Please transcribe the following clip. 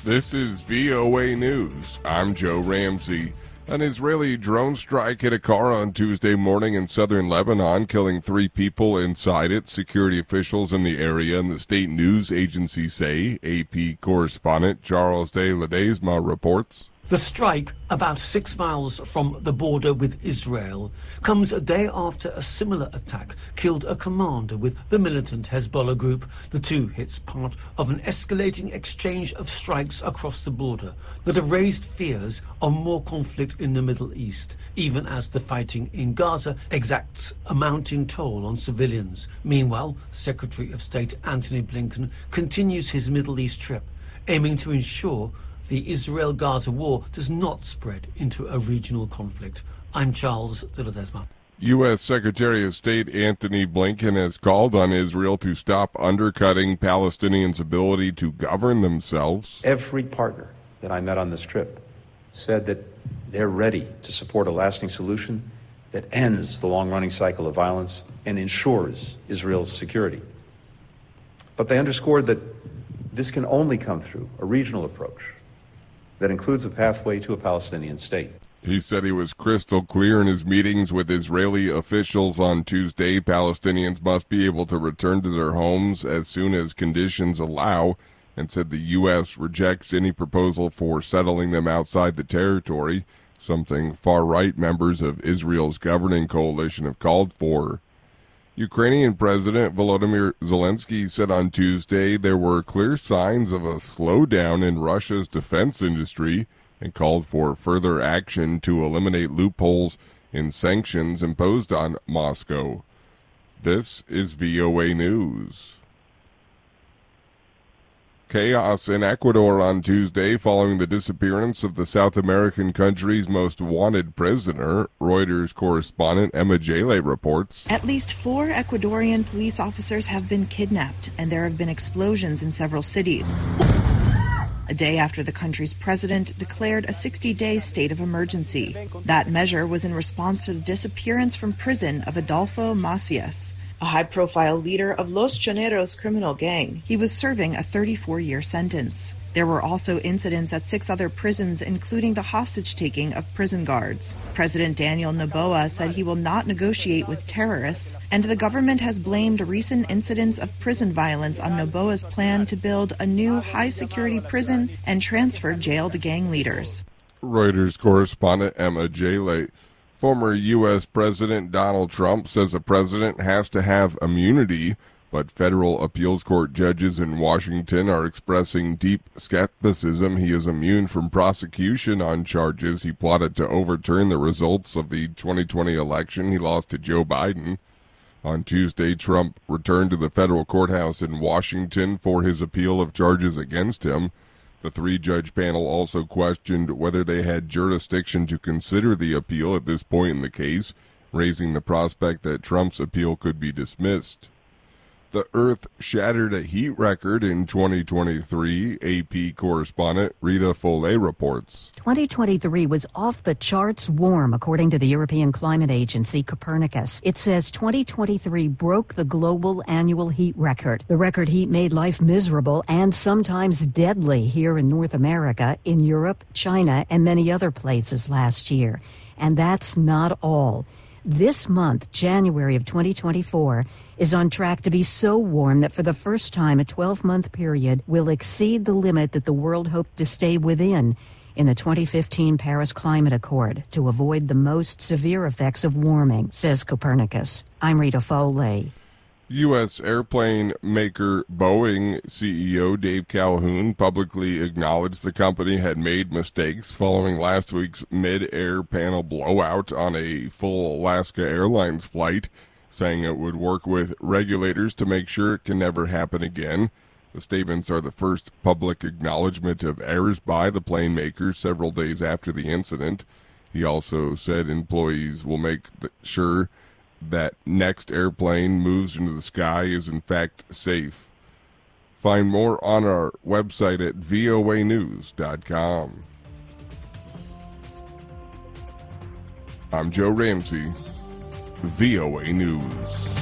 This is VOA News. I'm Joe Ramsey. An Israeli drone strike hit a car on Tuesday morning in southern Lebanon, killing 3 people inside it. Security officials in the area and the state news agency say. AP correspondent Charles de Ledesma reports. The strike, about 6 miles from the border with Israel, comes a day after a similar attack killed a commander with the militant Hezbollah group. The two hits part of an escalating exchange of strikes across the border that have raised fears of more conflict in the Middle East, even as the fighting in Gaza exacts a mounting toll on civilians. Meanwhile, Secretary of State Antony Blinken continues his Middle East trip, aiming to ensure the Israel-Gaza war does not spread into a regional conflict. I'm Charles de Ledesma. U.S. Secretary of State Antony Blinken has called on Israel to stop undercutting Palestinians' ability to govern themselves. Every partner that I met on this trip said that they're ready to support a lasting solution that ends the long-running cycle of violence and ensures Israel's security. But they underscored that this can only come through a regional approach that includes a pathway to a Palestinian state. He said he was crystal clear in his meetings with Israeli officials on Tuesday. Palestinians must be able to return to their homes as soon as conditions allow, and said the U.S. rejects any proposal for settling them outside the territory, something far-right members of Israel's governing coalition have called for. Ukrainian President Volodymyr Zelensky said on Tuesday there were clear signs of a slowdown in Russia's defense industry and called for further action to eliminate loopholes in sanctions imposed on Moscow. This is VOA News. Chaos in Ecuador on Tuesday following the disappearance of the South American country's most wanted prisoner. Reuters correspondent Emma Jale reports. At least 4 Ecuadorian police officers have been kidnapped, and there have been explosions in several cities. A day after the country's president declared a 60-day state of emergency. That measure was in response to the disappearance from prison of Adolfo Macias, a high-profile leader of Los Llaneros criminal gang. He was serving a 34-year sentence. There were also incidents at 6 other prisons, including the hostage-taking of prison guards. President Daniel Noboa said he will not negotiate with terrorists, and the government has blamed recent incidents of prison violence on Noboa's plan to build a new high-security prison and transfer jailed gang leaders. Reuters correspondent Emma Jale. Former U.S. President Donald Trump says a president has to have immunity, but federal appeals court judges in Washington are expressing deep skepticism he is immune from prosecution on charges he plotted to overturn the results of the 2020 election he lost to Joe Biden. On Tuesday, Trump returned to the federal courthouse in Washington for his appeal of charges against him. The 3-judge panel also questioned whether they had jurisdiction to consider the appeal at this point in the case, raising the prospect that Trump's appeal could be dismissed. The Earth shattered a heat record in 2023, AP correspondent Rita Follet reports. 2023 was off the charts warm, according to the European Climate Agency, Copernicus. It says 2023 broke the global annual heat record. The record heat made life miserable and sometimes deadly here in North America, in Europe, China, and many other places last year. And that's not all. This month, January of 2024, is on track to be so warm that for the first time a 12-month period will exceed the limit that the world hoped to stay within in the 2015 Paris Climate Accord to avoid the most severe effects of warming, says Copernicus. I'm Rita Foley. U.S. airplane maker Boeing CEO Dave Calhoun publicly acknowledged the company had made mistakes following last week's mid-air panel blowout on a full Alaska Airlines flight, saying it would work with regulators to make sure it can never happen again. The statements are the first public acknowledgement of errors by the plane makers several days after the incident. He also said employees will make sure that next airplane moves into the sky is in fact safe. Find more on our website at voanews.com. I'm Joe Ramsey, VOA News.